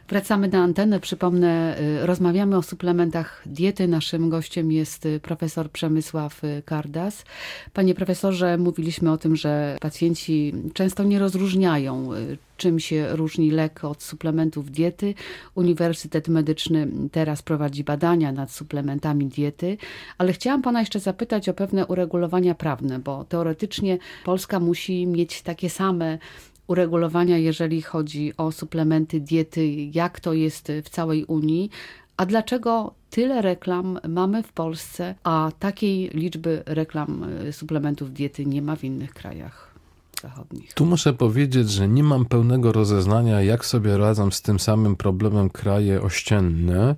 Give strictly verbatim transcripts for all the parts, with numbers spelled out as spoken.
Wracamy na antenę. Przypomnę, rozmawiamy o suplementach diety. Naszym gościem jest profesor Przemysław Kardas. Panie profesorze, mówiliśmy o tym, że pacjenci często nie rozróżniają, czym się różni lek od suplementów diety. Uniwersytet Medyczny teraz prowadzi badania nad suplementami diety, ale chciałam pana jeszcze zapytać o pewne uregulowania prawne, bo teoretycznie Polska musi mieć takie same uregulowania, jeżeli chodzi o suplementy diety, jak to jest w całej Unii. A dlaczego tyle reklam mamy w Polsce, a takiej liczby reklam suplementów diety nie ma w innych krajach zachodnich? Tu muszę powiedzieć, że nie mam pełnego rozeznania, jak sobie radzą z tym samym problemem kraje ościenne.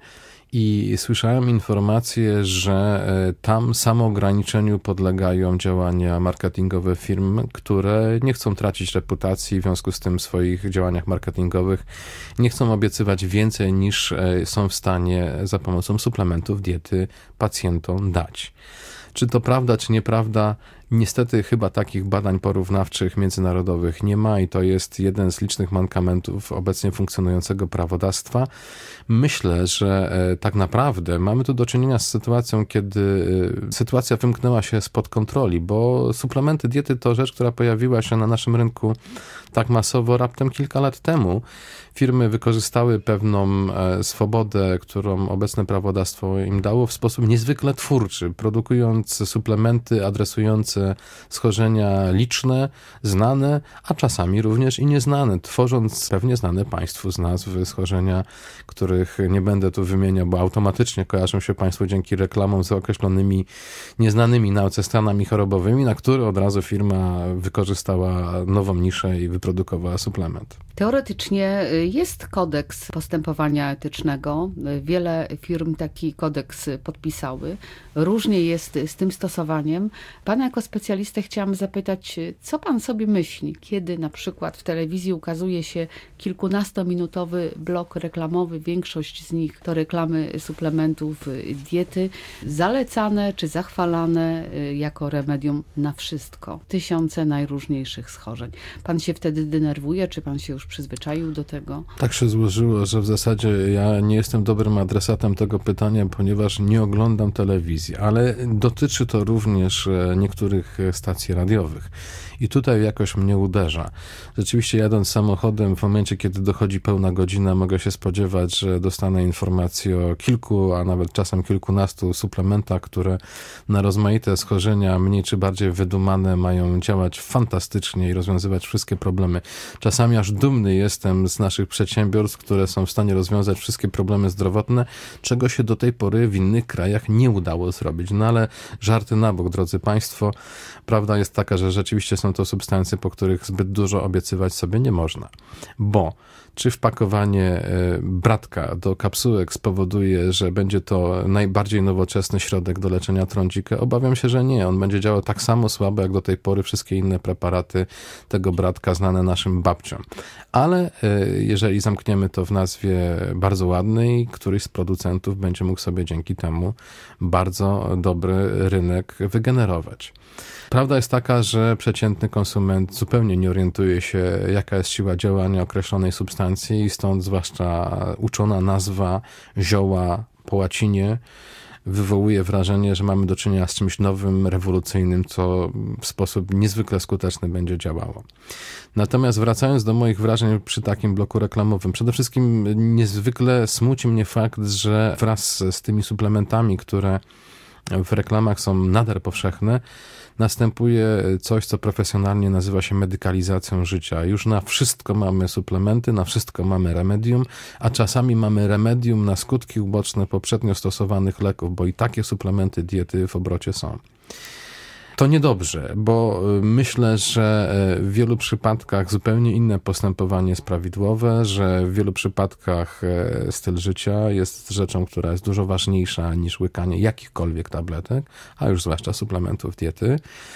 I słyszałem informację, że tam samoograniczeniu podlegają działania marketingowe firm, które nie chcą tracić reputacji, w związku z tym w swoich działaniach marketingowych nie chcą obiecywać więcej, niż są w stanie za pomocą suplementów diety pacjentom dać. Czy to prawda, czy nieprawda? Niestety chyba takich badań porównawczych międzynarodowych nie ma i to jest jeden z licznych mankamentów obecnie funkcjonującego prawodawstwa. Myślę, że tak naprawdę mamy tu do czynienia z sytuacją, kiedy sytuacja wymknęła się spod kontroli, bo suplementy diety to rzecz, która pojawiła się na naszym rynku tak masowo raptem kilka lat temu. Firmy wykorzystały pewną swobodę, którą obecne prawodawstwo im dało w sposób niezwykle twórczy, produkując suplementy adresujące schorzenia liczne, znane, a czasami również i nieznane, tworząc pewnie znane państwu z nazw schorzenia, których nie będę tu wymieniał, bo automatycznie kojarzą się państwu dzięki reklamom z określonymi nieznanymi nauce stanami chorobowymi, na które od razu firma wykorzystała nową niszę i wyprodukowała suplement. Teoretycznie jest kodeks postępowania etycznego. Wiele firm taki kodeks podpisały. Różnie jest z tym stosowaniem. Pana jako specjalistę chciałam zapytać, co pan sobie myśli, kiedy na przykład w telewizji ukazuje się kilkunastominutowy blok reklamowy, większość z nich to reklamy suplementów diety, zalecane czy zachwalane jako remedium na wszystko. Tysiące najróżniejszych schorzeń. Pan się wtedy denerwuje, czy pan się już przyzwyczaił do tego? Tak się złożyło, że w zasadzie ja nie jestem dobrym adresatem tego pytania, ponieważ nie oglądam telewizji, ale dotyczy to również niektórych stacji radiowych. I tutaj jakoś mnie uderza. Rzeczywiście jadąc samochodem, w momencie, kiedy dochodzi pełna godzina, mogę się spodziewać, że dostanę informację o kilku, a nawet czasem kilkunastu suplementach, które na rozmaite schorzenia, mniej czy bardziej wydumane, mają działać fantastycznie i rozwiązywać wszystkie problemy. Czasami aż dumny jestem z naszych przedsiębiorstw, które są w stanie rozwiązać wszystkie problemy zdrowotne, czego się do tej pory w innych krajach nie udało zrobić. No ale żarty na bok, drodzy Państwo. Prawda jest taka, że rzeczywiście są to substancje, po których zbyt dużo obiecywać sobie nie można. Bo czy wpakowanie bratka do kapsułek spowoduje, że będzie to najbardziej nowoczesny środek do leczenia trądzika? Obawiam się, że nie. On będzie działał tak samo słabo, jak do tej pory wszystkie inne preparaty tego bratka znane naszym babciom. Ale jeżeli zamkniemy to w nazwie bardzo ładnej, któryś z producentów będzie mógł sobie dzięki temu bardzo dobry rynek wygenerować. Prawda jest taka, że przeciętny konsument zupełnie nie orientuje się, jaka jest siła działania określonej substancji i stąd zwłaszcza uczona nazwa zioła po łacinie wywołuje wrażenie, że mamy do czynienia z czymś nowym, rewolucyjnym, co w sposób niezwykle skuteczny będzie działało. Natomiast wracając do moich wrażeń przy takim bloku reklamowym, przede wszystkim niezwykle smuci mnie fakt, że wraz z tymi suplementami, które w reklamach są nader powszechne, następuje coś, co profesjonalnie nazywa się medykalizacją życia. Już na wszystko mamy suplementy, na wszystko mamy remedium, a czasami mamy remedium na skutki uboczne poprzednio stosowanych leków, bo i takie suplementy diety w obrocie są. To niedobrze, bo myślę, że w wielu przypadkach zupełnie inne postępowanie jest prawidłowe, że w wielu przypadkach styl życia jest rzeczą, która jest dużo ważniejsza niż łykanie jakichkolwiek tabletek, a już zwłaszcza suplementów diety,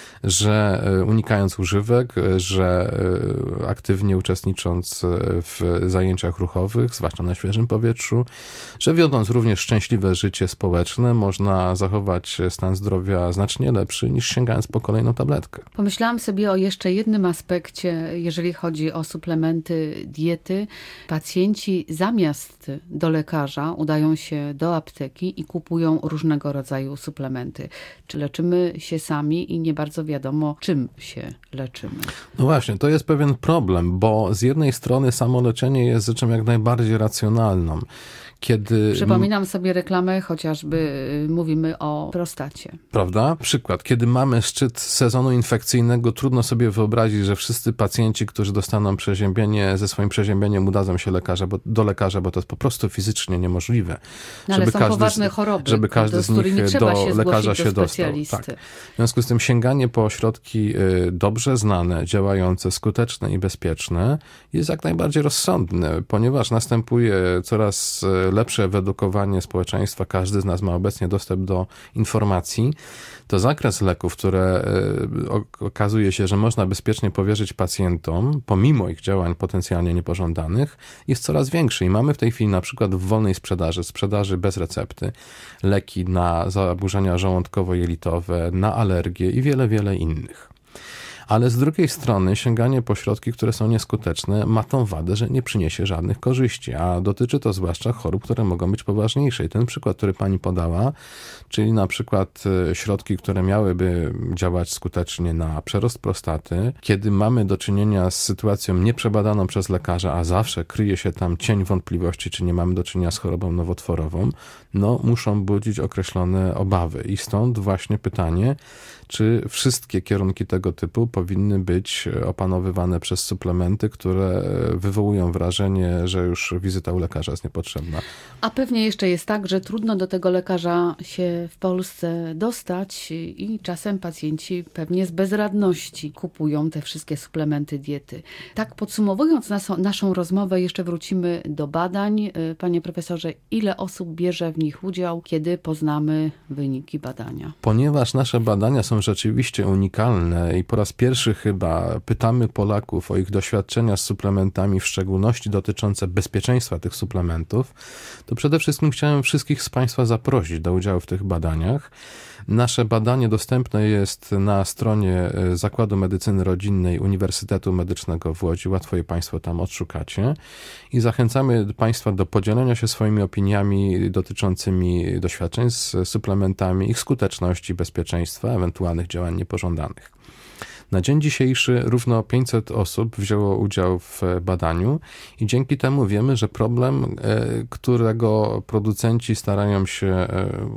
że unikając używek, że aktywnie uczestnicząc w zajęciach ruchowych, zwłaszcza na świeżym powietrzu, że wiodąc również szczęśliwe życie społeczne, można zachować stan zdrowia znacznie lepszy niż sięgając sięgając po kolejną tabletkę. Pomyślałam sobie o jeszcze jednym aspekcie, jeżeli chodzi o suplementy diety. Pacjenci zamiast do lekarza udają się do apteki i kupują różnego rodzaju suplementy. Czy leczymy się sami i nie bardzo wiadomo, czym się leczymy. No właśnie, to jest pewien problem, bo z jednej strony samo leczenie jest rzeczą jak najbardziej racjonalną. Kiedy... Przypominam sobie reklamę, chociażby mówimy o prostacie. Prawda? Przykład. Kiedy mamy szczyt sezonu infekcyjnego, trudno sobie wyobrazić, że wszyscy pacjenci, którzy dostaną przeziębienie, ze swoim przeziębieniem udadzą się lekarza, bo, do lekarza, bo to jest po prostu fizycznie niemożliwe. No, ale żeby są każdy, poważne choroby, żeby każdy z nich do się lekarza się do dostał. Tak. W związku z tym sięganie po środki dobrze znane, działające, skuteczne i bezpieczne jest jak najbardziej rozsądne, ponieważ następuje coraz lepsze wyedukowanie społeczeństwa, każdy z nas ma obecnie dostęp do informacji, to zakres leków, które okazuje się, że można bezpiecznie powierzyć pacjentom, pomimo ich działań potencjalnie niepożądanych, jest coraz większy i mamy w tej chwili na przykład w wolnej sprzedaży, sprzedaży bez recepty, leki na zaburzenia żołądkowo-jelitowe, na alergie i wiele, wiele innych. Ale z drugiej strony sięganie po środki, które są nieskuteczne, ma tą wadę, że nie przyniesie żadnych korzyści, a dotyczy to zwłaszcza chorób, które mogą być poważniejsze. I ten przykład, który pani podała, czyli na przykład środki, które miałyby działać skutecznie na przerost prostaty, kiedy mamy do czynienia z sytuacją nieprzebadaną przez lekarza, a zawsze kryje się tam cień wątpliwości, czy nie mamy do czynienia z chorobą nowotworową, no muszą budzić określone obawy. I stąd właśnie pytanie, czy wszystkie kierunki tego typu powinny być opanowywane przez suplementy, które wywołują wrażenie, że już wizyta u lekarza jest niepotrzebna. A pewnie jeszcze jest tak, że trudno do tego lekarza się w Polsce dostać i czasem pacjenci pewnie z bezradności kupują te wszystkie suplementy diety. Tak podsumowując naszą, naszą rozmowę, jeszcze wrócimy do badań. Panie profesorze, ile osób bierze w nich udział, kiedy poznamy wyniki badania? Ponieważ nasze badania są rzeczywiście unikalne i po raz pierwszy chyba pytamy Polaków o ich doświadczenia z suplementami, w szczególności dotyczące bezpieczeństwa tych suplementów, to przede wszystkim chciałem wszystkich z Państwa zaprosić do udziału w tych badaniach. Nasze badanie dostępne jest na stronie Zakładu Medycyny Rodzinnej Uniwersytetu Medycznego w Łodzi. Łatwo je Państwo tam odszukacie. I zachęcamy Państwa do podzielenia się swoimi opiniami dotyczącymi doświadczeń z suplementami, ich skuteczności, bezpieczeństwa, ewentualnych działań niepożądanych. Na dzień dzisiejszy równo pięćset osób wzięło udział w badaniu i dzięki temu wiemy, że problem, którego producenci starają się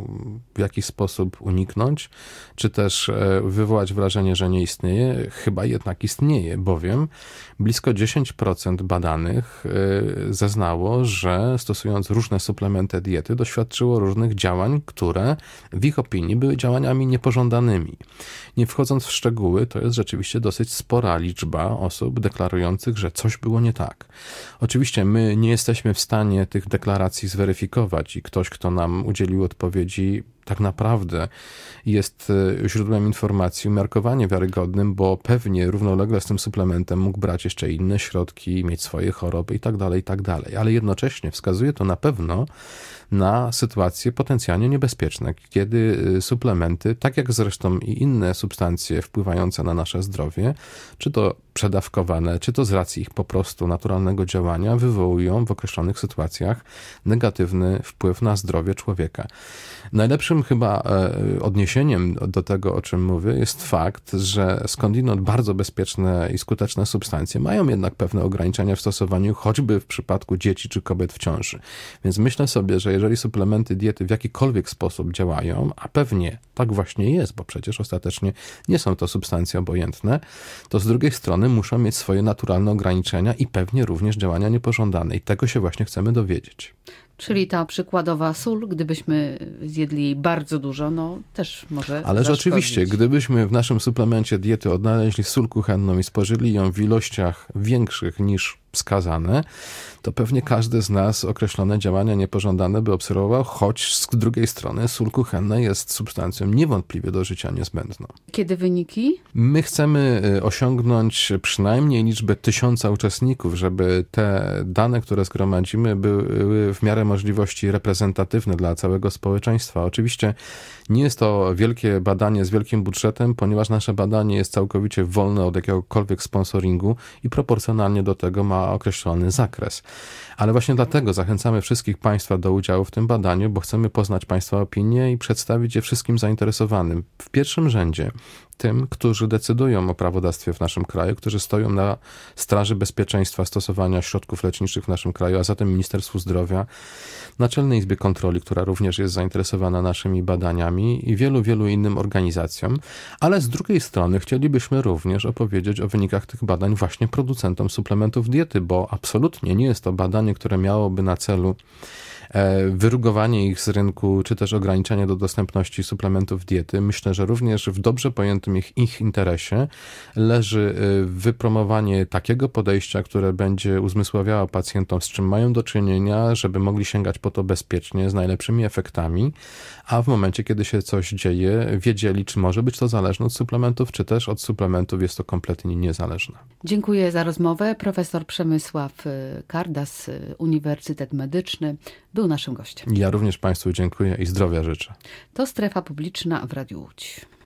w jakiś sposób uniknąć, czy też wywołać wrażenie, że nie istnieje, chyba jednak istnieje, bowiem blisko dziesięć procent badanych zeznało, że stosując różne suplementy diety doświadczyło różnych działań, które w ich opinii były działaniami niepożądanymi. Nie wchodząc w szczegóły, to jest rzeczywiście dosyć spora liczba osób deklarujących, że coś było nie tak. Oczywiście my nie jesteśmy w stanie tych deklaracji zweryfikować i ktoś, kto nam udzielił odpowiedzi, tak naprawdę jest źródłem informacji umiarkowanie wiarygodnym, bo pewnie równolegle z tym suplementem mógł brać jeszcze inne środki, mieć swoje choroby i tak dalej, i tak dalej. Ale jednocześnie wskazuje to na pewno na sytuacje potencjalnie niebezpieczne, kiedy suplementy, tak jak zresztą i inne substancje wpływające na nasze zdrowie, czy to przedawkowane, czy to z racji ich po prostu naturalnego działania, wywołują w określonych sytuacjach negatywny wpływ na zdrowie człowieka. Najlepszym chyba odniesieniem do tego, o czym mówię, jest fakt, że skądinąd bardzo bezpieczne i skuteczne substancje mają jednak pewne ograniczenia w stosowaniu, choćby w przypadku dzieci czy kobiet w ciąży. Więc myślę sobie, że jeżeli suplementy diety w jakikolwiek sposób działają, a pewnie tak właśnie jest, bo przecież ostatecznie nie są to substancje obojętne, to z drugiej strony muszą mieć swoje naturalne ograniczenia i pewnie również działania niepożądane. I tego się właśnie chcemy dowiedzieć. Czyli ta przykładowa sól, gdybyśmy zjedli jej bardzo dużo, no też może Ale zaszkodzić. Rzeczywiście, gdybyśmy w naszym suplemencie diety odnaleźli sól kuchenną i spożyli ją w ilościach większych niż wskazane, to pewnie każdy z nas określone działania niepożądane by obserwował, choć z drugiej strony sól kuchenna jest substancją niewątpliwie do życia niezbędną. Kiedy wyniki? My chcemy osiągnąć przynajmniej liczbę tysiąca uczestników, żeby te dane, które zgromadzimy, były w miarę możliwości reprezentatywne dla całego społeczeństwa. Oczywiście nie jest to wielkie badanie z wielkim budżetem, ponieważ nasze badanie jest całkowicie wolne od jakiegokolwiek sponsoringu i proporcjonalnie do tego ma określony zakres. Ale właśnie dlatego zachęcamy wszystkich Państwa do udziału w tym badaniu, bo chcemy poznać Państwa opinie i przedstawić je wszystkim zainteresowanym. W pierwszym rzędzie tym, którzy decydują o prawodawstwie w naszym kraju, którzy stoją na straży bezpieczeństwa stosowania środków leczniczych w naszym kraju, a zatem Ministerstwu Zdrowia, Naczelnej Izbie Kontroli, która również jest zainteresowana naszymi badaniami i wielu, wielu innym organizacjom, ale z drugiej strony chcielibyśmy również opowiedzieć o wynikach tych badań właśnie producentom suplementów diety, bo absolutnie nie jest to badanie, które miałoby na celu wyrugowanie ich z rynku, czy też ograniczenie do dostępności suplementów diety. Myślę, że również w dobrze pojętym ich, ich interesie leży wypromowanie takiego podejścia, które będzie uzmysławiało pacjentom, z czym mają do czynienia, żeby mogli sięgać po to bezpiecznie, z najlepszymi efektami, a w momencie, kiedy się coś dzieje, wiedzieli, czy może być to zależne od suplementów, czy też od suplementów jest to kompletnie niezależne. Dziękuję za rozmowę. Profesor Przemysław Kardas, Uniwersytet Medyczny, był naszym gościem. Ja również Państwu dziękuję i zdrowia życzę. To Strefa Publiczna w Radiu Łódź.